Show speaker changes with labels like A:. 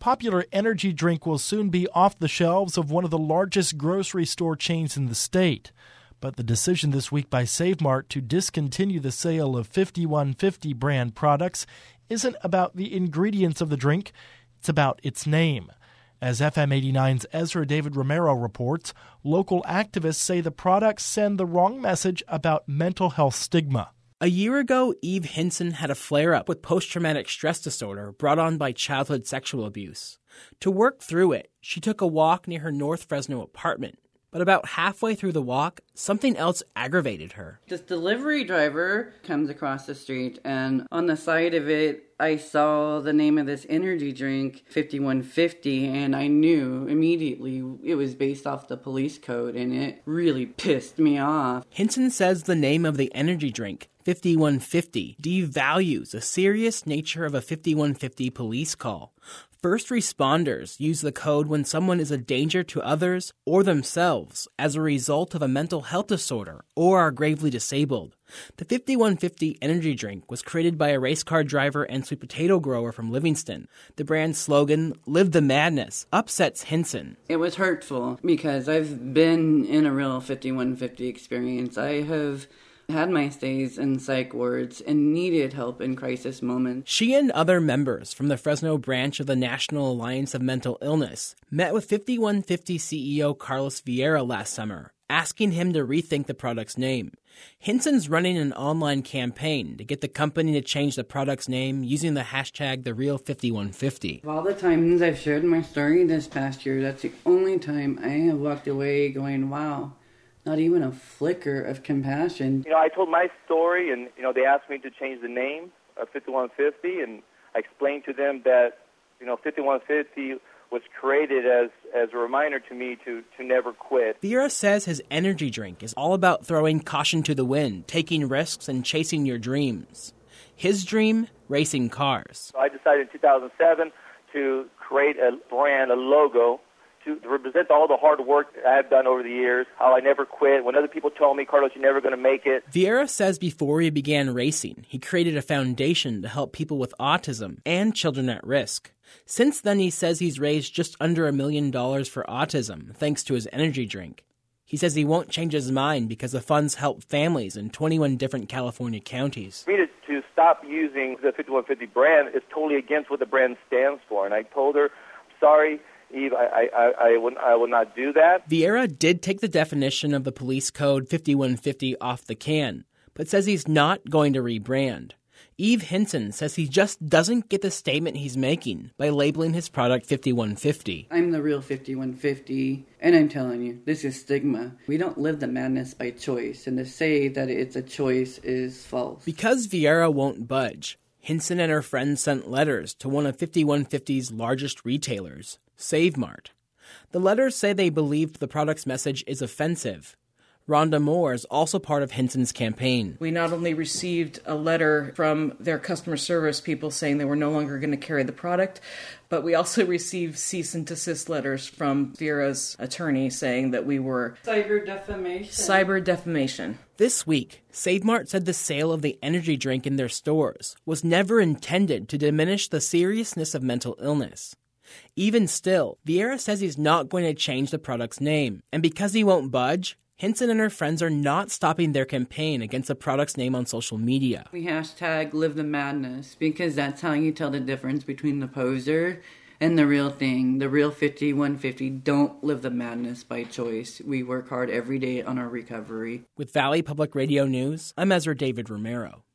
A: popular energy drink will soon be off the shelves of one of the largest grocery store chains in the state. But the decision this week by Save Mart to discontinue the sale of 5150 brand products isn't about the ingredients of the drink, it's about its name. As FM 89's Ezra David Romero reports, local activists say the products send the wrong message about mental health stigma.
B: A year ago, Eve Hinson had a flare-up with post-traumatic stress disorder brought on by childhood sexual abuse. To work through it, she took a walk near her North Fresno apartment. But about halfway through the walk, something else aggravated her.
C: This delivery driver comes across the street, and on the side of it, I saw the name of this energy drink, 5150, and I knew immediately it was based off the police code, and it really pissed me off.
B: Hinson says the name of the energy drink, 5150, devalues the serious nature of a 5150 police call. First responders use the code when someone is a danger to others or themselves as a result of a mental health disorder or are gravely disabled. The 5150 energy drink was created by a race car driver and sweet potato grower from Livingston. The brand's slogan, "Live the Madness," upsets Hinson.
C: It was hurtful because I've been in a real 5150 experience. I have had my stays in psych wards and needed help in crisis moments.
B: She and other members from the Fresno branch of the National Alliance of Mental Illness met with 5150 CEO Carlos Vieira last summer, asking him to rethink the product's name. Hinson's running an online campaign to get the company to change the product's name using the hashtag #TheReal5150.
C: Of all the times I've shared my story this past year, that's the only time I have walked away going, wow, not even a flicker of compassion.
D: I told my story, and, they asked me to change the name of 5150, and I explained to them that, 5150 was created as a reminder to me to never quit.
B: Vieira says his energy drink is all about throwing caution to the wind, taking risks, and chasing your dreams. His dream, racing cars.
D: So I decided in 2007 to create a brand, a logo, to represent all the hard work I have done over the years, how I never quit. When other people told me, Carlos, you're never going to make it.
B: Vieira says before he began racing, he created a foundation to help people with autism and children at risk. Since then, he says he's raised just under $1 million for autism, thanks to his energy drink. He says he won't change his mind because the funds help families in 21 different California counties.
D: For me to stop using the 5150 brand is totally against what the brand stands for. And I told her, sorry, Eve, I will not do that.
B: Vieira did take the definition of the police code 5150 off the can, but says he's not going to rebrand. Eve Hinson says he just doesn't get the statement he's making by labeling his product 5150.
C: I'm the real 5150, and I'm telling you, this is stigma. We don't live the madness by choice, and to say that it's a choice is false.
B: Because Vieira won't budge, Hinson and her friends sent letters to one of 5150's largest retailers, Save Mart. The letters say they believed the product's message is offensive. Rhonda Moore is also part of Hinson's campaign.
E: We not only received a letter from their customer service people saying they were no longer going to carry the product, but we also received cease and desist letters from Vieira's attorney saying that we were cyber defamation.
B: This week, Save Mart said the sale of the energy drink in their stores was never intended to diminish the seriousness of mental illness. Even still, Vieira says he's not going to change the product's name, and because he won't budge, Hinson and her friends are not stopping their campaign against the product's name on social media.
C: We hashtag Live the Madness because that's how you tell the difference between the poser and the real thing. The real 5150 don't live the madness by choice. We work hard every day on our recovery.
B: With Valley Public Radio News, I'm Ezra David Romero.